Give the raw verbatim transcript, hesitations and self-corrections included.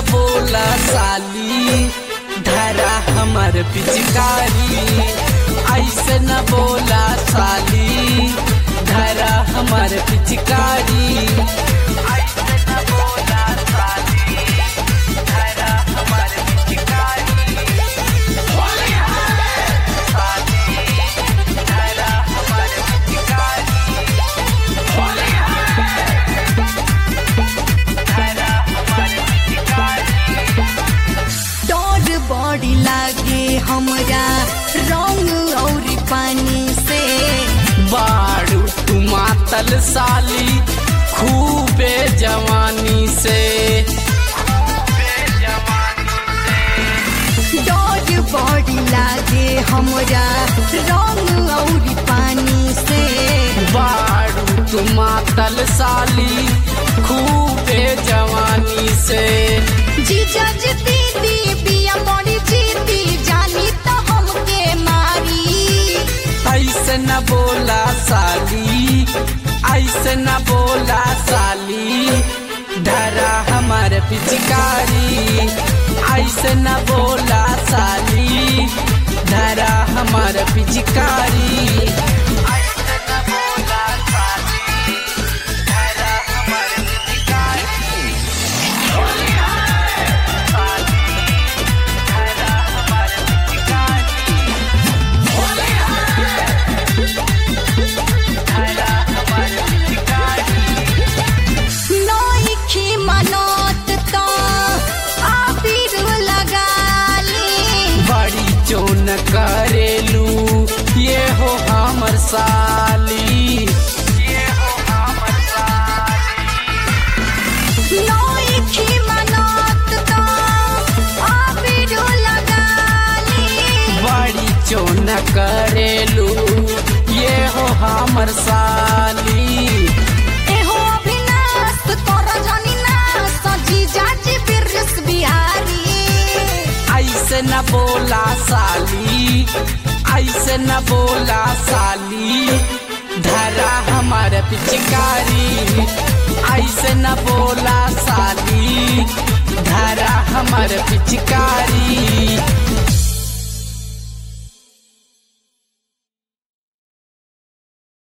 बोला साली धरा हमर पिचकारी। ऐसे न बोला साली धरा हमर पिचकारी। ऐसे न बोला साली धरा हमर पिचकारी। साली धरा हमर पिचकारी। डर बड़ी लागे हमरा रंग और पानी से। बाड़ू तू मातल साली खूबे जवानी से। डर बड़ी लागे हमरा रंग और पानी से। बाड़ू तू मातल साली खूबे जवानी से। जीजा जी दीदी बिया बड़ी जीती जानी तो हमके मारी। ऐसे न बोला साली ऐसे न बोला साली धरा हमार पिचकारी। ऐसे न बोला साली धरा हमार पिचकारी। ऐसे न बोला साली धरा हमार पिचकारी। नौखी मनोत तो आबिर लगा ली। बड़ी चोन करेलू ये हो हमर साली। ये हो हमर साली। नौखी मनोत तो आबिर लगा ली। बड़ी चोन करेलू ये हो हमर साली। एहो अभिनाश तोरा जानी ना सजी जाजी बिरस बिहारी। ऐसे न बोला साली ऐसे न बोला साली धरा हमार पिचकारी। ऐसे न बोला साली धरा हमार पिचकारी।